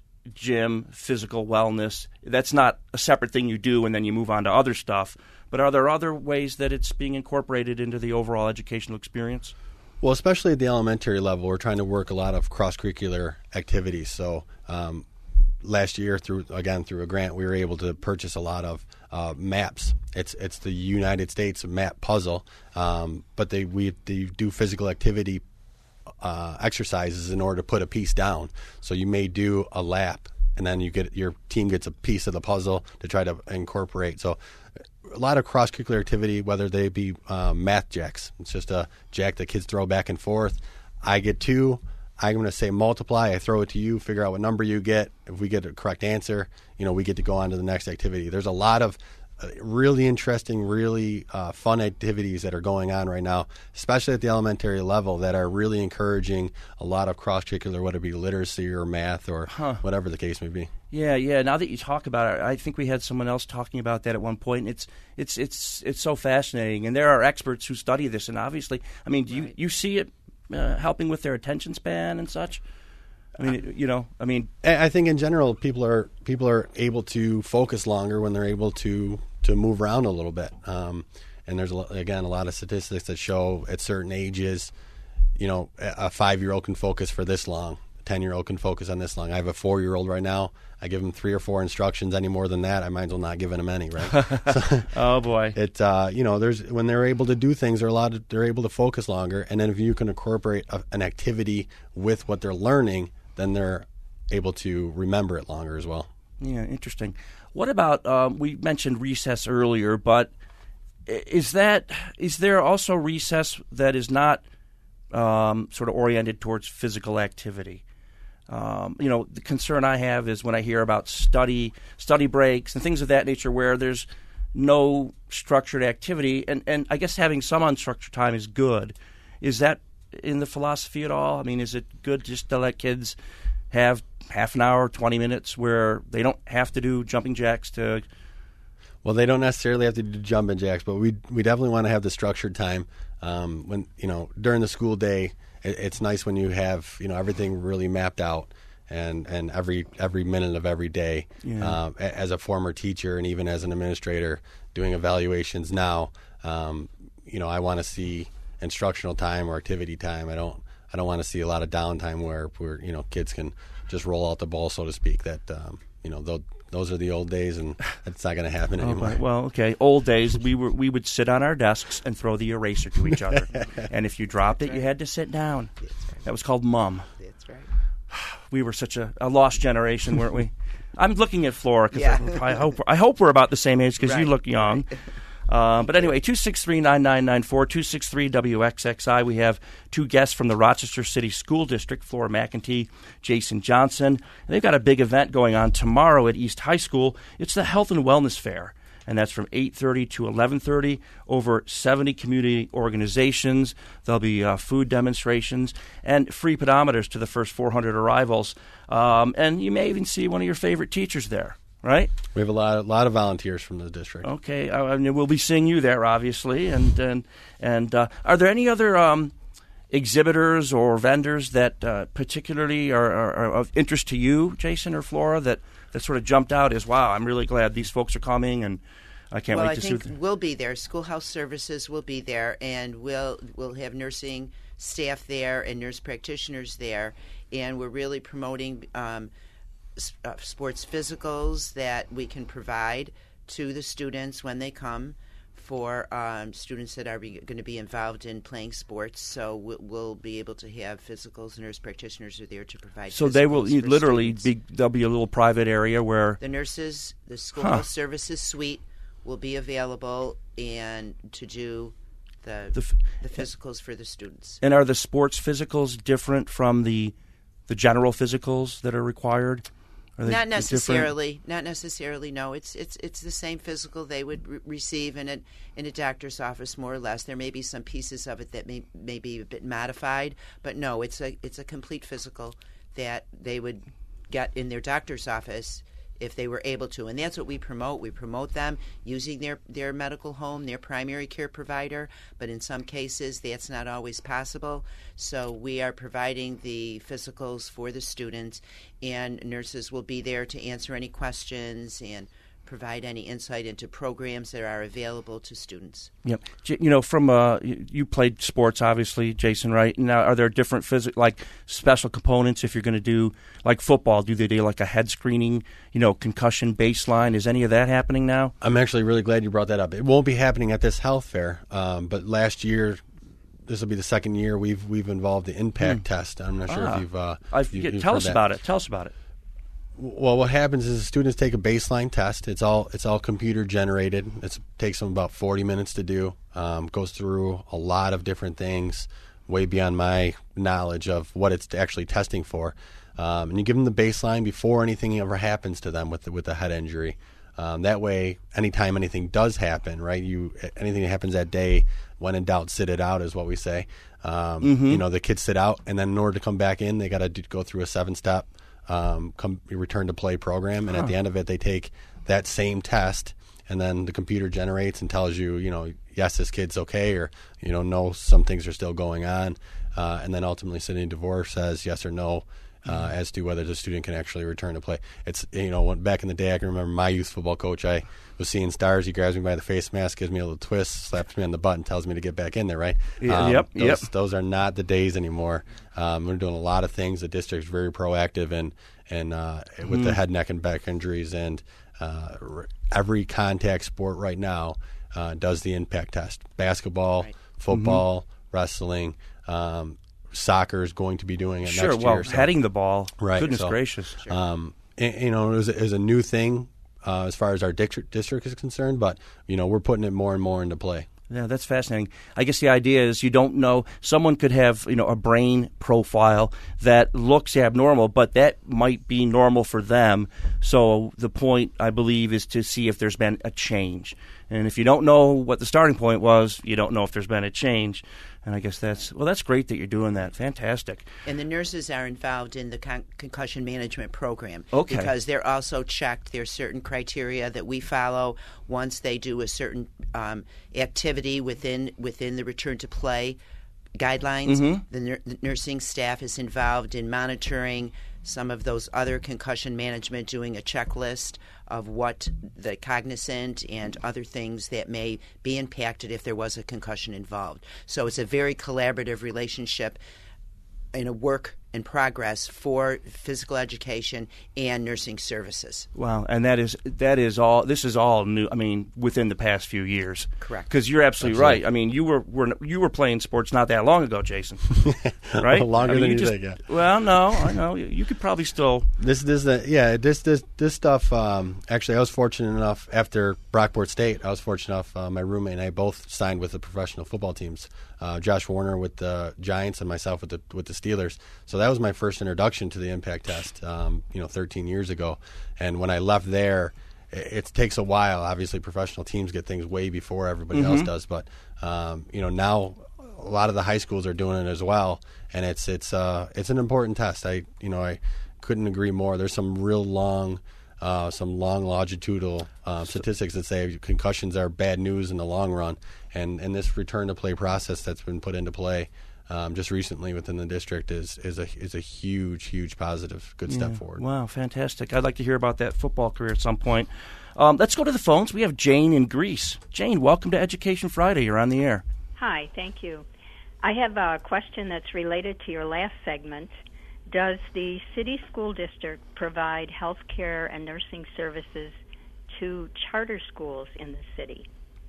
gym, physical wellness. That's not a separate thing you do and then you move on to other stuff. But are there other ways that it's being incorporated into the overall educational experience? Well, especially at the elementary level, we're trying to work a lot of cross-curricular activities. So um, last year, through again through a grant, we were able to purchase a lot of uh, maps. It's it's the United States map puzzle, um, but they we they do physical activity Uh, exercises in order to put a piece down. So you may do a lap, and then you get your team gets a piece of the puzzle to try to incorporate. So a lot of cross-curricular activity, whether they be um, math jacks. It's just a jack that kids throw back and forth. I get two. I'm going to say multiply. I throw it to you, figure out what number you get. If we get a correct answer, you know, we get to go on to the next activity. There's a lot of really interesting, really uh, fun activities that are going on right now, especially at the elementary level, that are really encouraging a lot of cross-curricular, whether it be literacy or math or huh. whatever the case may be. Yeah, yeah. Now that you talk about it, I think we had someone else talking about that at one point. And it's it's it's it's so fascinating, and there are experts who study this. And obviously, I mean, do you you see it uh, helping with their attention span and such? I mean, you know, I mean, I think in general, people are people are able to focus longer when they're able to to move around a little bit. Um, and there's again a lot of statistics that show at certain ages, you know, a five-year-old can focus for this long, a ten-year-old can focus on this long. I have a four-year-old right now. I give him three or four instructions. Any more than that, I might as well not giving him any. Right? So oh boy! It uh, you know, there's when they're able to do things, they're allowed to, they're able to focus longer. And then if you can incorporate a, an activity with what they're learning, then they're able to remember it longer as well. Yeah, interesting. What about, um, we mentioned recess earlier, but is that is there also recess that is not um, sort of oriented towards physical activity? Um, you know, the concern I have is when I hear about study study breaks and things of that nature where there's no structured activity, and, and I guess having some unstructured time is good. Is that in the philosophy at all? I mean, is it good just to let kids have half an hour, twenty minutes where they don't have to do jumping jacks to... Well, they don't necessarily have to do jumping jacks, but we we definitely want to have the structured time. Um, when, you know, during the school day, it, it's nice when you have, you know, everything really mapped out and, and every every minute of every day. Yeah. Uh, as a former teacher and even as an administrator doing evaluations now, um, you know, I want to see instructional time or activity time. I don't I don't want to see a lot of downtime where where you know kids can just roll out the ball, so to speak. That um, you know th- those are the old days, and that's not going to happen anymore. Okay. Well, okay, old days. We were we would sit on our desks and throw the eraser to each other, and if you dropped That's it, right. you had to sit down. That's right. That was called mum. That's right. We were such a, a lost generation, weren't we? I'm looking at Flora because Yeah. I, I hope I hope we're about the same age because you Right. look young. Uh, but anyway, two six three, nine nine nine four, two six three W X X I. We have two guests from the Rochester City School District, Flora McEntee, Jason Johnson. And they've got a big event going on tomorrow at East High School. It's the Health and Wellness Fair, and that's from eight thirty to eleven thirty. Over seventy community organizations. There'll be uh, food demonstrations and free pedometers to the first four hundred arrivals. Um, and you may even see one of your favorite teachers there. Right? We have a lot, a lot of volunteers from the district. Okay, I mean, we'll be seeing you there, obviously. And and and uh, are there any other um, exhibitors or vendors that uh, particularly are, are, are of interest to you, Jason or Flora, that, that sort of jumped out as, wow, I'm really glad these folks are coming, and I can't well, wait I to think see them. we'll be there. Schoolhouse Services will be there, and we'll we'll have nursing staff there and nurse practitioners there, and we're really promoting um, Uh, sports physicals that we can provide to the students when they come for um, students that are going to be involved in playing sports. So we'll, we'll be able to have physicals. Nurse practitioners are there to provide. So they will physicals for literally students. be. There'll be a little private area where The nurses, the schoolhouse Huh. services suite will be available and to do the the. F- the physicals for the students. and are the sports physicals different from the the general physicals that are required? Are they Not different? necessarily. Not necessarily. No, it's it's it's the same physical they would re- receive in a in a doctor's office, more or less. There may be some pieces of it that may may be a bit modified, but no, it's a it's a complete physical that they would get in their doctor's office if they were able to. And that's what we promote. We promote them using their, their medical home, their primary care provider, but in some cases that's not always possible. So we are providing the physicals for the students, and nurses will be there to answer any questions and provide any insight into programs that are available to students. Yep. J- You know, from uh, you you played sports, obviously, Jason, right? Now, are there different physical, like special components if you're going to do, like football, do they do like a head screening, you know, concussion baseline? Is any of that happening now? I'm actually really glad you brought that up. It won't be happening at this health fair, um, but last year, this will be the second year we've we've involved the impact Hmm. test. I'm not sure Ah. if you've, uh, I've, you, yeah, you've tell heard us that. about it. Tell us about it. Well, what happens is the students take a baseline test. It's all it's all computer generated. It takes them about forty minutes to do. Um, goes through a lot of different things, way beyond my knowledge of what it's actually testing for. Um, and you give them the baseline before anything ever happens to them with the, with the head injury. Um, that way, anytime anything does happen, right, you anything that happens that day, when in doubt, sit it out is what we say. Um, Mm-hmm. You know, the kids sit out, and then in order to come back in, they got to go through a seven-step um, come return to play program, and Huh. at the end of it, they take that same test, and then the computer generates and tells you, you know, yes, this kid's okay, or you know, no, some things are still going on, uh, and then ultimately, Sidney DeVore says yes or no. Uh, as to whether the student can actually return to play. It's, you know, when, back in the day, I can remember my youth football coach, I was seeing stars. He grabs me by the face mask, gives me a little twist, slaps me on the butt, and tells me to get back in there, right? Yeah, Um, yep, those, yep. Those are not the days anymore. Um, we're doing a lot of things. The district's very proactive and, and uh, with the head, neck, and back injuries. And uh, r- every contact sport right now uh, does the impact test. Basketball, Right. football, wrestling, um, soccer is going to be doing it Sure, next well, year. so- heading the ball. Right, Goodness so, gracious. Um, and, you know, it was, it was a new thing uh, as far as our district district is concerned, but you know, we're putting it more and more into play. Yeah, that's fascinating. I guess the idea is you don't know. Someone could have, you know, a brain profile that looks abnormal, but that might be normal for them. So the point, I believe, is to see if there's been a change. And if you don't know what the starting point was, you don't know if there's been a change. And I guess that's, well, that's great that you're doing that. Fantastic. And the nurses are involved in the con- concussion management program. Okay. Because they're also checked. There's certain criteria that we follow once they do a certain um, activity within within the return to play guidelines. Mm-hmm. The, nur- the nursing staff is involved in monitoring some of those other concussion management, doing a checklist of what the cognizant and other things that may be impacted if there was a concussion involved. So it's a very collaborative relationship in a work in progress for physical education and nursing services. Wow, and that is that is all. This is all new. I mean, within the past few years. Correct. Because you're absolutely, Absolutely. right. I mean, you were, were you were playing sports not that long ago, Jason. Right? Longer I mean, than you just, think, yeah. Well, no, I know you, you could probably still. This, this, uh, yeah, this, this, this stuff. Um, actually, I was fortunate enough after Brockport State. I was fortunate enough. Uh, my roommate and I both signed with the professional football teams. Uh, Josh Warner with the Giants and myself with the with the Steelers. So that was my first introduction to the impact test. Um, you know, thirteen years ago. And when I left there, it, it takes a while. Obviously, professional teams get things way before everybody Mm-hmm. else does. But um, you know, now a lot of the high schools are doing it as well, and it's it's uh, it's an important test. I you know I couldn't agree more. There's some real long. Uh, some long longitudinal uh, statistics that say concussions are bad news in the long run, and, and this return to play process that's been put into play um, just recently within the district is is a is a huge huge positive good step Yeah. forward. Wow, fantastic! I'd like to hear about that football career at some point. Um, let's go to the phones. We have Jane in Greece. Jane, welcome to Education Friday. You're on the air. Hi, thank you. I have a question that's related to your last segment. Does the city school district provide health care and nursing services to charter schools in the city?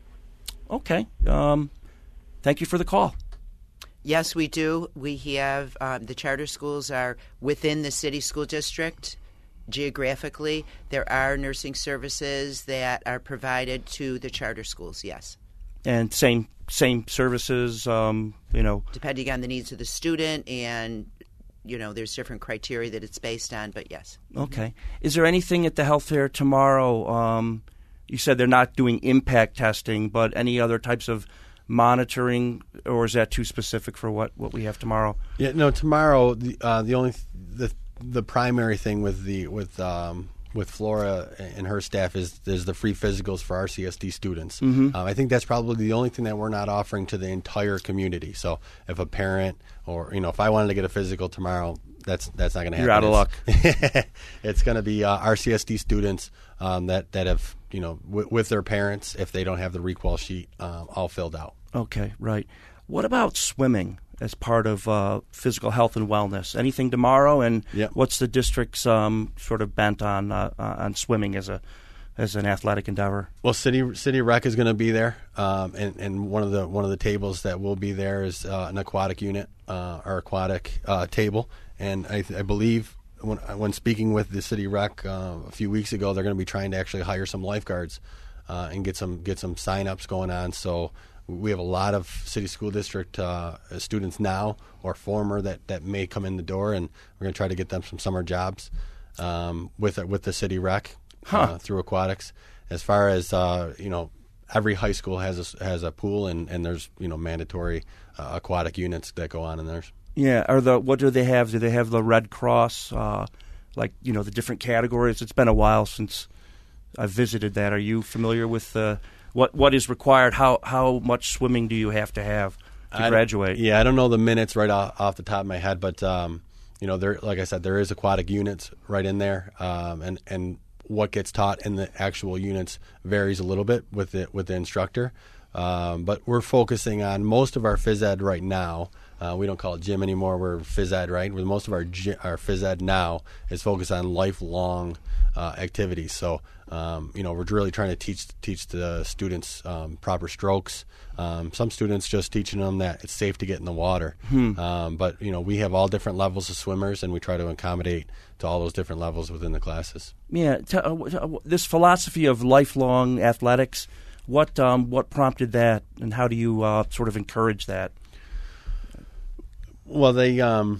Okay. Um, thank you for the call. Yes, we do. We have um, the charter schools are within the city school district geographically. There are nursing services that are provided to the charter schools, yes. And same same services. Um, you know. Depending on the needs of the student, and you know, there's different criteria that it's based on, but yes. Okay. Is there anything at the health fair tomorrow? Um, you said they're not doing impact testing, but any other types of monitoring, or is that too specific for what, what we have tomorrow? Yeah, no. Tomorrow, the uh, the only th- the the primary thing with the with um, with Flora and her staff is is the free physicals for R C S D students. Mm-hmm. Um, I think that's probably the only thing that we're not offering to the entire community. So if a parent or you know if I wanted to get a physical tomorrow, that's that's not going to happen. You're out of luck. It's, it's going to be uh, R C S D students um, that that have you know w- with their parents if they don't have the requal sheet um, all filled out. Okay, right. What about swimming as part of uh, physical health and wellness? Anything tomorrow? And Yep. what's the district's um, sort of bent on uh, on swimming as a as an athletic endeavor? Well, City City Rec is going to be there, um, and and one of the one of the tables that will be there is uh, an aquatic unit, uh, or aquatic uh, table, and I, I believe when when speaking with the City Rec uh, a few weeks ago, they're going to be trying to actually hire some lifeguards uh, and get some get some sign-ups going on. So we have a lot of city school district uh, students now or former that, that may come in the door, and we're going to try to get them some summer jobs um, with with the City Rec. Huh. Uh, through aquatics, as far as uh, you know, every high school has a, has a pool, and, and there's you know mandatory uh, aquatic units that go on in theirs. Yeah, are the what do they have? Do they have the Red Cross, uh, like you know the different categories? It's been a while since I've visited that. Are you familiar with uh, what what is required? How how much swimming do you have to have to I, graduate? Yeah, I don't know the minutes right off, off the top of my head, but um, you know, there like I said, there is aquatic units right in there, um, and and what gets taught in the actual units varies a little bit with the with the instructor. Um, but we're focusing on most of our phys ed right now. Uh, we don't call it gym anymore. We're phys ed, right? With most of our gy- our phys ed now is focused on lifelong uh, activities. So, um, you know, we're really trying to teach teach the students um, proper strokes. Um, some students just teaching them that it's safe to get in the water. Hmm. Um, but you know, we have all different levels of swimmers, and we try to accommodate to all those different levels within the classes. Yeah, t- uh, this philosophy of lifelong athletics. What um, what prompted that, and how do you uh, sort of encourage that? Well, they um,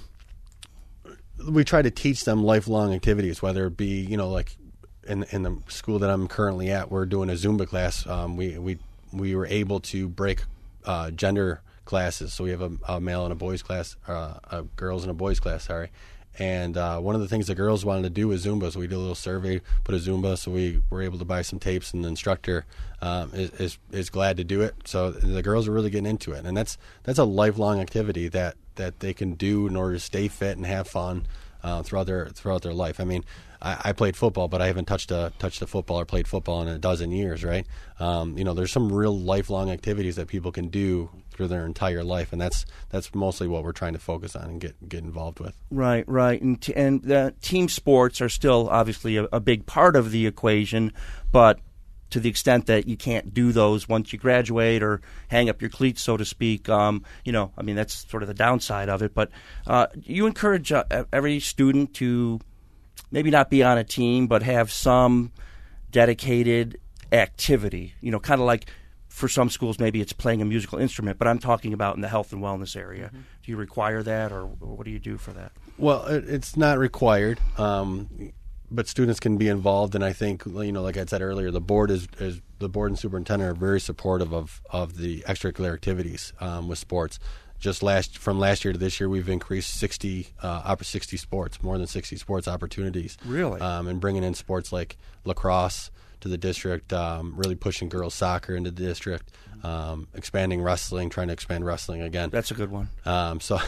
we try to teach them lifelong activities, whether it be you know like in in the school that I'm currently at, we're doing a Zumba class. Um, we we we were able to break uh, gender classes, so we have a, a male and a boys class, uh, a girls and a boys class. Sorry. And uh, one of the things the girls wanted to do was Zumba, so we did a little survey, put a Zumba, so we were able to buy some tapes, and the instructor um, is, is is glad to do it. So the girls are really getting into it, and that's that's a lifelong activity that, that they can do in order to stay fit and have fun uh, throughout their throughout their life. I mean, I, I played football, but I haven't touched a touched a football or played football in a dozen years, right? Um, you know, there's some real lifelong activities that people can do through their entire life, and that's that's mostly what we're trying to focus on and get get involved with. Right, right, and t- and the team sports are still obviously a, a big part of the equation, but to the extent that you can't do those once you graduate or hang up your cleats, so to speak, um, you know, I mean that's sort of the downside of it. But uh, you encourage uh, every student to maybe not be on a team, but have some dedicated activity. You know, kind of like. For some schools, maybe it's playing a musical instrument, but I'm talking about in the health and wellness area. Mm-hmm. Do you require that, or what do you do for that? Well, it, it's not required, um, but students can be involved. And I think, you know, like I said earlier, the board is, is the board and superintendent are very supportive of, of the extracurricular activities um, with sports. Just last from last year to this year, we've increased sixty, uh, sixty sports, more than sixty sports opportunities. Really, um, and bringing in sports like lacrosse to the district, um, really pushing girls soccer into the district, um, expanding wrestling, trying to expand wrestling again. That's a good one. Um, so,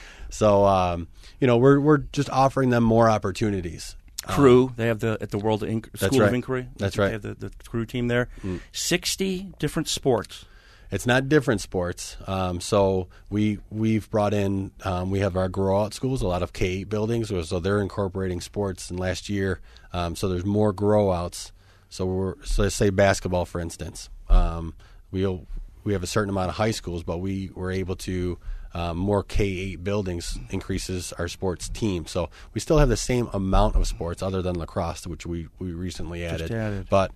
so um, you know, we're we're just offering them more opportunities. Crew, um, they have the at the World Inc- that's School right. of Inquiry. That's right. They have the, the crew team there. Mm. Sixty different sports. It's not different sports. Um, so we we've brought in um, we have our grow out schools, a lot of K eight buildings, so they're incorporating sports. And last year, um, so there's more grow outs. So we're so let's say basketball, for instance. Um, we'll we have a certain amount of high schools, but we were able to um, more K eight buildings increases our sports team. So we still have the same amount of sports other than lacrosse, which we, we recently added. added. But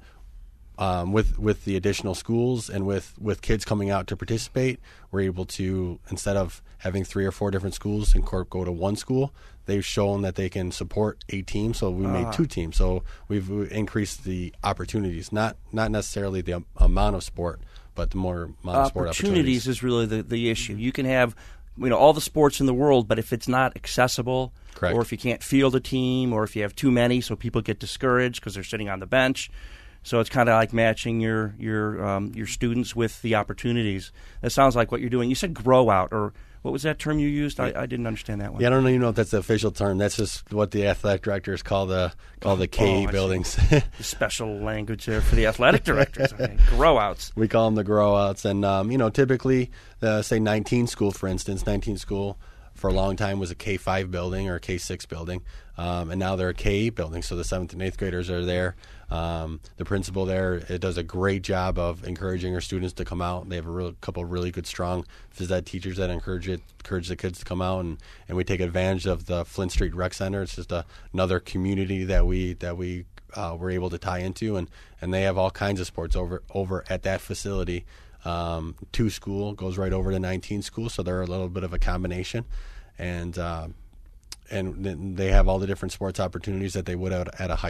um, with with the additional schools and with, with kids coming out to participate, we're able to, instead of having three or four different schools and go to one school, they've shown that they can support a team, so we made ah. two teams. So we've increased the opportunities, not not necessarily the amount of sport, but the more amount of sport opportunities. Opportunities is really the, the issue. You can have you know all the sports in the world, but if it's not accessible, Correct. or if you can't field a team, or if you have too many, so people get discouraged because they're sitting on the bench. So it's kind of like matching your your um, your students with the opportunities. That sounds like what you're doing. You said grow out, or what was that term you used? I, I didn't understand that one. Yeah, I don't even know if that's the official term. That's just what the athletic directors call the call the K eight oh, buildings. The special language there for the athletic directors. Okay. Grow outs. We call them the grow outs, and um, you know, typically, uh, say nineteen school, for instance, nineteen school for a long time was a K five building or a K six building, um, and now they're a K eight building. So the seventh and eighth graders are there. Um, the principal there it does a great job of encouraging our students to come out. They have a real, couple of really good, strong phys ed teachers that encourage it, encourage the kids to come out, and, and we take advantage of the Flint Street Rec Center. It's just a, another community that we that we uh, were able to tie into, and, and they have all kinds of sports over over at that facility. Um, two school goes right over to nineteen school, so they're a little bit of a combination, and uh, and they have all the different sports opportunities that they would at, at a high school.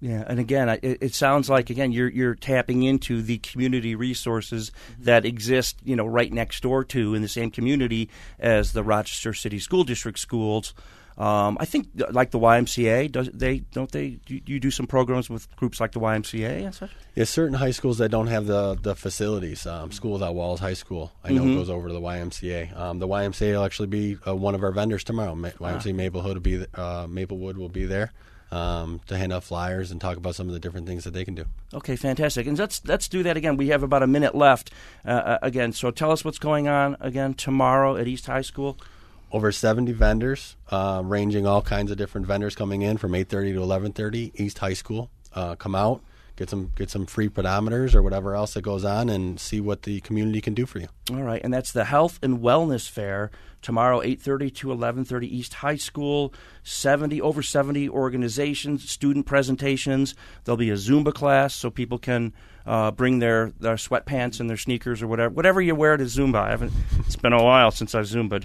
Yeah, and again, it, it sounds like again you're you're tapping into the community resources mm-hmm. that exist, you know, right next door to in the same community as the Rochester City School District schools. Um, I think like the Y M C A, does they don't they? Do you do some programs with groups like the Y M C A and such? Yeah, certain high schools that don't have the the facilities. Um, School Without Walls High School, I know, mm-hmm. goes over to the Y M C A. Um, the Y M C A will actually be uh, one of our vendors tomorrow. Ma- Y M C A Maplewood will be uh, Maplewood will be there. Um, to hand out flyers and talk about some of the different things that they can do. Okay, fantastic. And let's let's do that again. We have about a minute left uh, again. So tell us what's going on again tomorrow at East High School. Over seventy vendors, uh, ranging all kinds of different vendors coming in from eight thirty to eleven thirty. East High School, uh, come out, get some get some free pedometers or whatever else that goes on, and see what the community can do for you. All right, and that's the Health and Wellness Fair tomorrow, eight thirty to eleven thirty, East High School. seventy over seventy organizations, student presentations. There'll be a Zumba class so people can uh, bring their, their sweatpants and their sneakers or whatever whatever you wear to Zumba. I haven't. It's been a while since I've Zumba'd.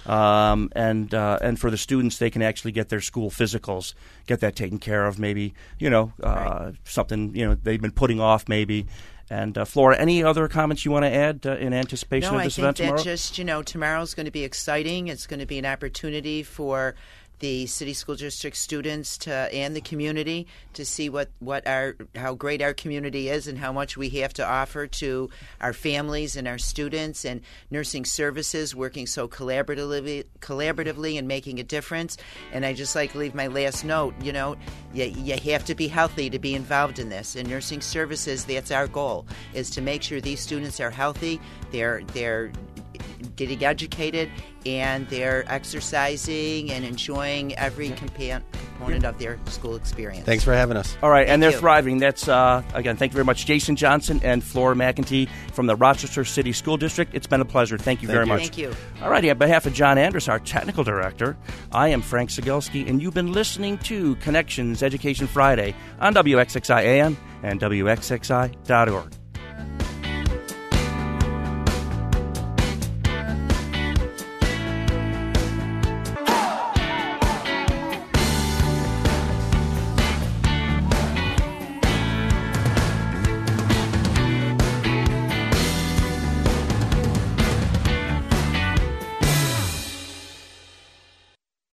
Um, and uh, and for the students, they can actually get their school physicals, get that taken care of. Maybe you know uh, right. something you know they've been putting off maybe. And uh, Flora, any other comments you want to add uh, in anticipation no, of this I event tomorrow? No, I think that just, you know, tomorrow's going to be exciting. It's going to be an opportunity for the City School District students to and the community to see what, what our how great our community is and how much we have to offer to our families and our students, and nursing services working so collaboratively collaboratively and making a difference. And I just like to leave my last note, you know, you, you have to be healthy to be involved in this. In nursing services, that's our goal, is to make sure these students are healthy, they're they're getting educated, and they're exercising and enjoying every compa- component of their school experience. Thanks for having us. All right, Thank and they're you. thriving. That's, uh, again, thank you very much, Jason Johnson and Flora McEntee from the Rochester City School District. It's been a pleasure. Thank you Thank very you. much. Thank you. All righty, on behalf of John Andrus, our technical director, I am Frank Cegelski, and you've been listening to Connections Education Friday on W X X I A M and W X X I dot org.